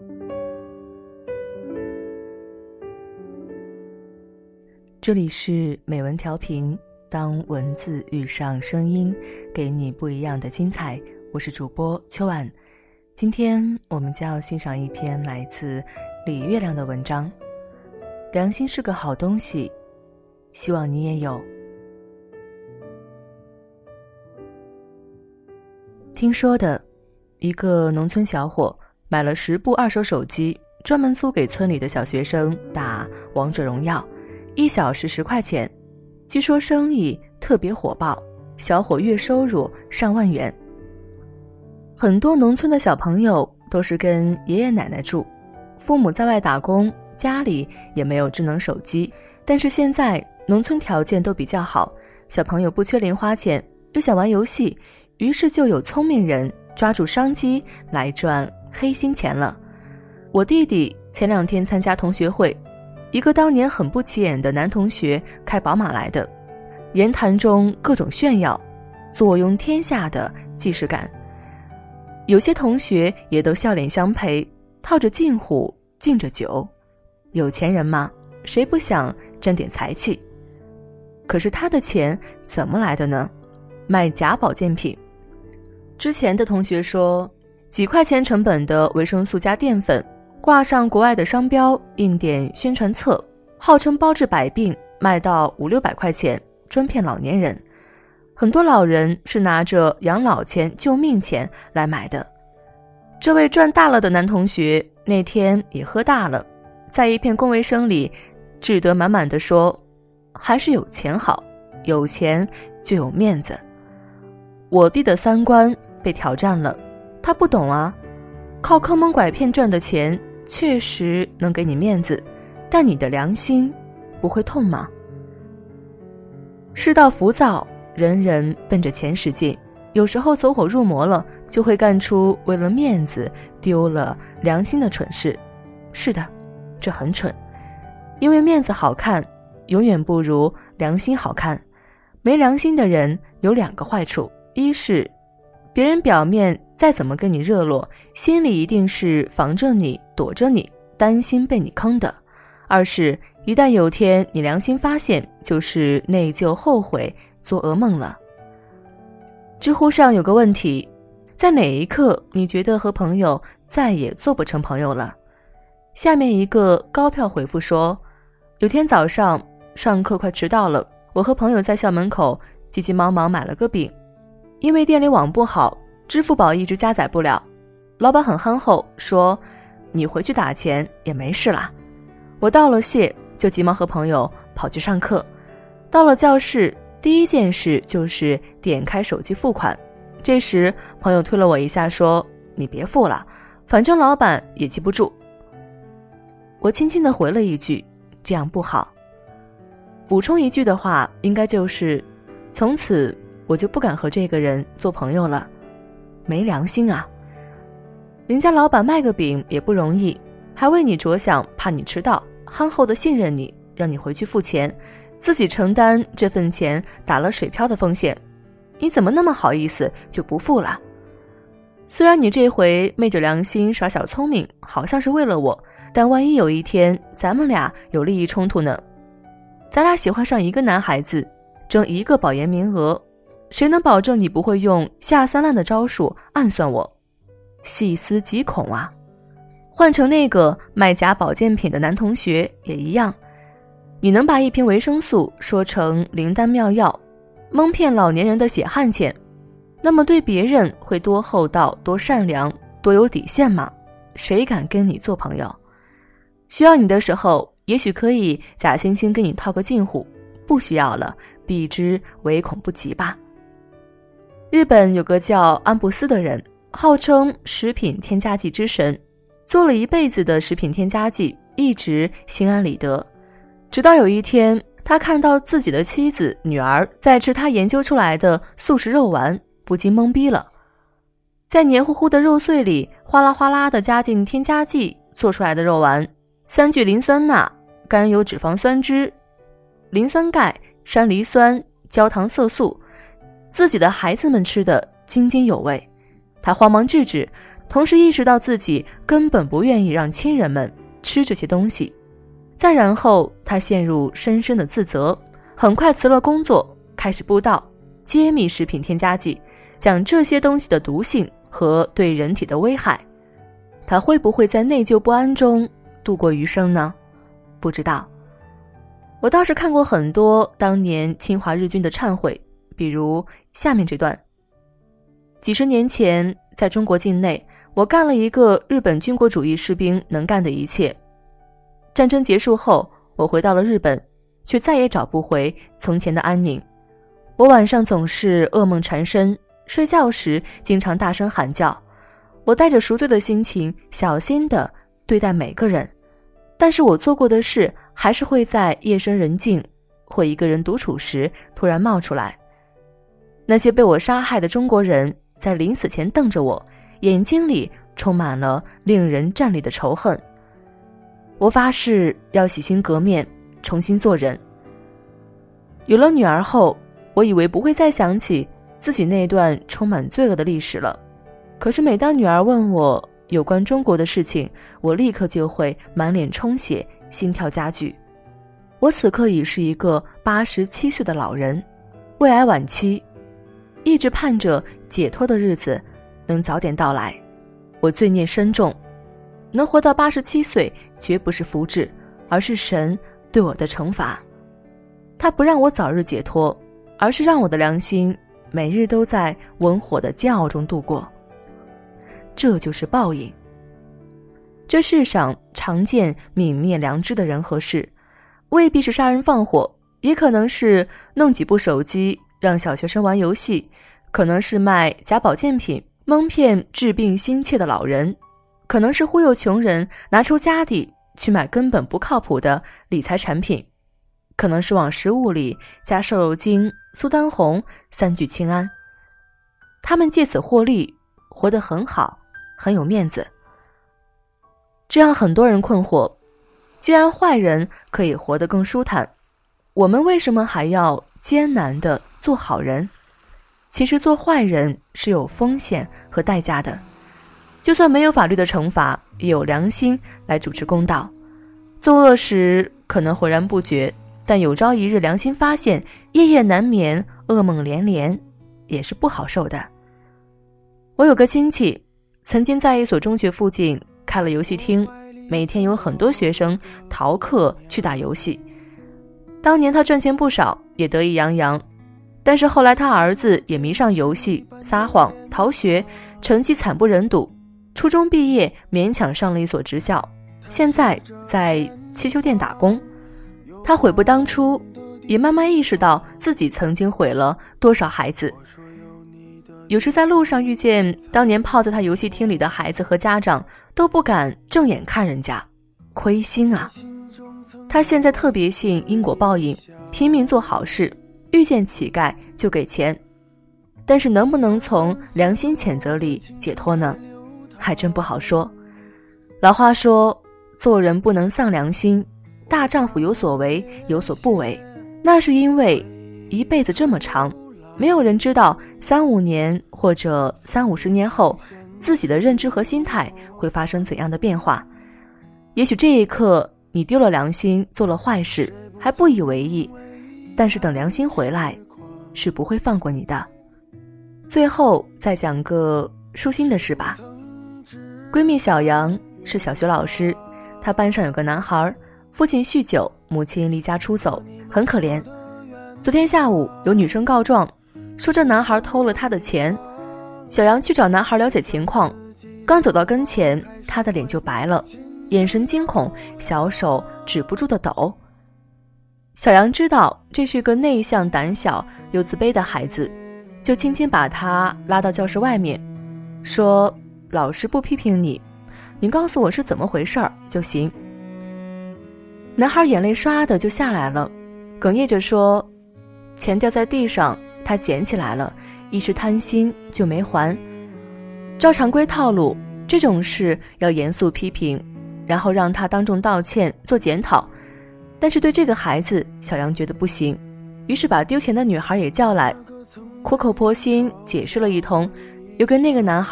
这里是美文调频，当文字遇上声音，给你不一样的精彩。我是主播秋婉，今天我们将要欣赏一篇来自李月亮的文章。良心是个好东西，希望你也有。听说的，一个农村小伙买了10部二手手机，专门租给村里的小学生打王者荣耀，1小时10块钱，据说生意特别火爆，小伙月收入上万元。很多农村的小朋友都是跟爷爷奶奶住，父母在外打工，家里也没有智能手机，但是现在农村条件都比较好，小朋友不缺零花钱，又想玩游戏，于是就有聪明人抓住商机来赚黑心钱了。我弟弟前2天参加同学会，一个当年很不起眼的男同学开宝马来的，言谈中各种炫耀，坐拥天下的既视感。有些同学也都笑脸相陪，套着近乎，敬着酒。有钱人嘛，谁不想沾点财气？可是他的钱怎么来的呢？卖假保健品。之前的同学说，几块钱成本的维生素加淀粉，挂上国外的商标，印点宣传册，号称包治百病，卖到500-600块钱，专骗老年人。很多老人是拿着养老钱、救命钱来买的。这位赚大了的男同学那天也喝大了，在一片恭维声里志得满满地说，还是有钱好，有钱就有面子。我弟的3观被挑战了，他不懂啊，靠坑蒙拐骗赚的钱确实能给你面子，但你的良心不会痛吗？世道浮躁，人人奔着钱使劲，有时候走火入魔了，就会干出为了面子丢了良心的蠢事。是的，这很蠢，因为面子好看永远不如良心好看。没良心的人有2个坏处，一是别人表面再怎么跟你热络，心里一定是防着你，躲着你，担心被你坑的；二是一旦有天你良心发现，就是内疚后悔，做噩梦了。知乎上有个问题，在哪一刻你觉得和朋友再也做不成朋友了？下面一个高票回复说，有天早上上课快迟到了，我和朋友在校门口急急忙忙买了个饼，因为店里网不好，支付宝一直加载不了，老板很憨厚说，你回去打钱也没事啦。我道了谢，就急忙和朋友跑去上课。到了教室，第一件事就是点开手机付款。这时朋友推了我一下说，你别付了，反正老板也记不住。我轻轻地回了一句，这样不好。补充一句的话，应该就是从此我就不敢和这个人做朋友了，没良心啊。人家老板卖个饼也不容易，还为你着想，怕你迟到，憨厚的信任你，让你回去付钱，自己承担这份钱打了水漂的风险，你怎么那么好意思就不付了？虽然你这回昧着良心耍小聪明，好像是为了我，但万一有一天咱们俩有利益冲突呢？咱俩喜欢上一个男孩子，争1个保研名额，谁能保证你不会用下三滥的招数暗算我？细思极恐啊！换成那个卖假保健品的男同学也一样，你能把一瓶维生素说成灵丹妙药，蒙骗老年人的血汗钱，那么对别人会多厚道、多善良、多有底线吗？谁敢跟你做朋友？需要你的时候，也许可以假惺惺跟你套个近乎，不需要了，避之唯恐不及吧。日本有个叫安布斯的人，号称食品添加剂之神，做了一辈子的食品添加剂，一直心安理得。直到有一天，他看到自己的妻子、女儿在吃他研究出来的素食肉丸，不禁懵逼了。在黏糊糊的肉碎里哗啦哗啦地加进添加剂做出来的肉丸，3聚磷酸钠、甘油脂肪酸酯、磷酸钙、山梨酸、焦糖色素，自己的孩子们吃得津津有味。他慌忙制止， 同时意识到自己根本不愿意让亲人们吃这些东西。再然后他陷入深深的自责，很快辞了工作，开始布道，揭秘食品添加剂，讲这些东西的毒性和对人体的危害。他会不会在内疚不安中度过余生呢？不知道。我倒是看过很多当年侵华日军的忏悔，比如下面这段：几十年前，在中国境内，我干了一个日本军国主义士兵能干的一切。战争结束后，我回到了日本，却再也找不回从前的安宁。我晚上总是噩梦缠身，睡觉时经常大声喊叫。我带着赎罪的心情，小心地对待每个人，但是我做过的事还是会在夜深人静或一个人独处时突然冒出来。那些被我杀害的中国人在临死前瞪着我，眼睛里充满了令人战栗的仇恨。我发誓要洗心革面，重新做人。有了女儿后，我以为不会再想起自己那段充满罪恶的历史了。可是每当女儿问我有关中国的事情，我立刻就会满脸充血，心跳加剧。我此刻已是一个87岁的老人，胃癌晚期，一直盼着解脱的日子能早点到来。我罪孽深重，能活到87岁绝不是福祉，而是神对我的惩罚。他不让我早日解脱，而是让我的良心每日都在文火的煎熬中度过。这就是报应。这世上常见泯灭良知的人和事，未必是杀人放火，也可能是弄几部手机让小学生玩游戏，可能是卖假保健品蒙骗治病心切的老人，可能是忽悠穷人拿出家底去买根本不靠谱的理财产品，可能是往食物里加瘦肉精、苏丹红、三聚氰胺。他们借此获利，活得很好，很有面子。这让很多人困惑，既然坏人可以活得更舒坦，我们为什么还要艰难地做好人？其实做坏人是有风险和代价的，就算没有法律的惩罚，也有良心来主持公道。作恶时可能浑然不觉，但有朝一日良心发现，夜夜难眠，噩梦连连，也是不好受的。我有个亲戚曾经在一所中学附近开了游戏厅，每天有很多学生逃课去打游戏。当年他赚钱不少，也得意洋洋，但是后来他儿子也迷上游戏，撒谎逃学，成绩惨不忍睹。初中毕业，勉强上了一所职校，现在在汽修店打工。他悔不当初，也慢慢意识到自己曾经毁了多少孩子。有时在路上遇见当年泡在他游戏厅里的孩子和家长，都不敢正眼看人家，亏心啊。他现在特别信因果报应，拼命做好事，遇见乞丐就给钱。但是能不能从良心谴责里解脱呢？还真不好说。老话说，做人不能丧良心，大丈夫有所为有所不为，那是因为一辈子这么长，没有人知道3-5年或者30-50年后，自己的认知和心态会发生怎样的变化。也许这一刻你丢了良心，做了坏事，还不以为意，但是等良心回来，是不会放过你的。最后再讲个舒心的事吧。闺蜜小杨是小学老师，她班上有个男孩，父亲酗酒，母亲离家出走，很可怜。昨天下午有女生告状，说这男孩偷了她的钱。小杨去找男孩了解情况，刚走到跟前，他的脸就白了，眼神惊恐，小手止不住的抖。小杨知道这是个内向胆小又自卑的孩子，就轻轻把他拉到教室外面，说老师不批评你，你告诉我是怎么回事就行。男孩眼泪唰的就下来了，哽咽着说，钱掉在地上，他捡起来了，一时贪心就没还。照常规套路，这种事要严肃批评，然后让他当众道歉做检讨。但是对这个孩子，小杨觉得不行，于是把丢钱的女孩也叫来，苦口婆心解释了一通，又跟那个男孩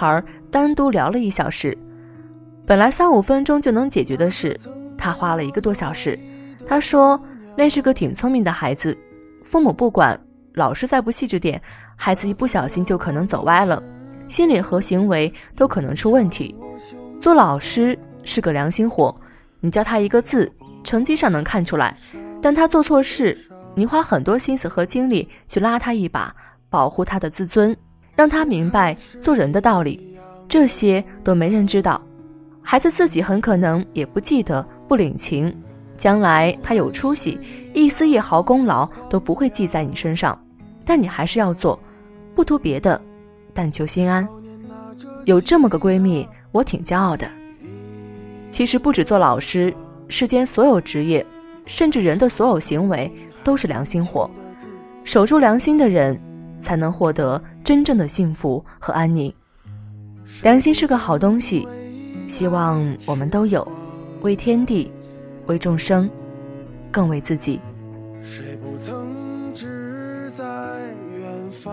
单独聊了1小时。本来3-5分钟就能解决的事，他花了1个多小时。他说那是个挺聪明的孩子，父母不管，老师再不细致点，孩子一不小心就可能走歪了，心理和行为都可能出问题。做老师是个良心活，你教他1个字，成绩上能看出来，但他做错事，你花很多心思和精力去拉他一把，保护他的自尊，让他明白做人的道理，这些都没人知道。孩子自己很可能也不记得，不领情，将来他有出息，一丝一毫功劳都不会记在你身上，但你还是要做，不图别的，但求心安。有这么个闺蜜，我挺骄傲的。其实不止做老师，世间所有职业，甚至人的所有行为都是良心活，守住良心的人才能获得真正的幸福和安宁。良心是个好东西，希望我们都有，为天地，为众生，更为自己。 谁不曾志在远方，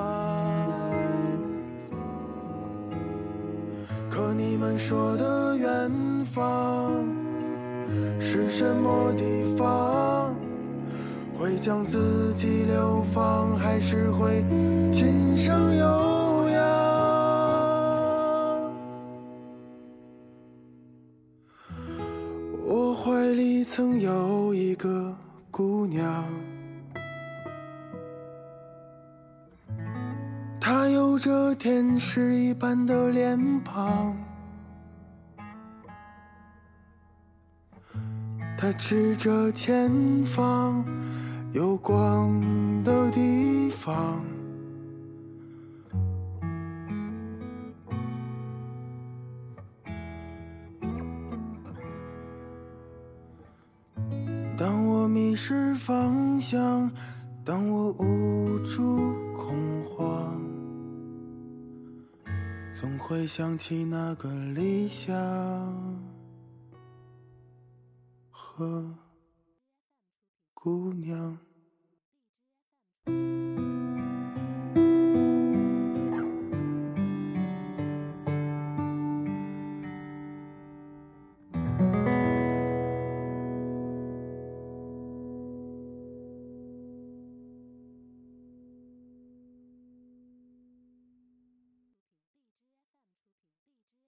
可你们说的远方是什么地方？会将自己流放，还是会琴声悠扬？我怀里曾有一个姑娘，她有着天使一般的脸庞，她指着前方有光的地方，当我迷失方向，当我无助恐慌，总会想起那个理想和姑娘。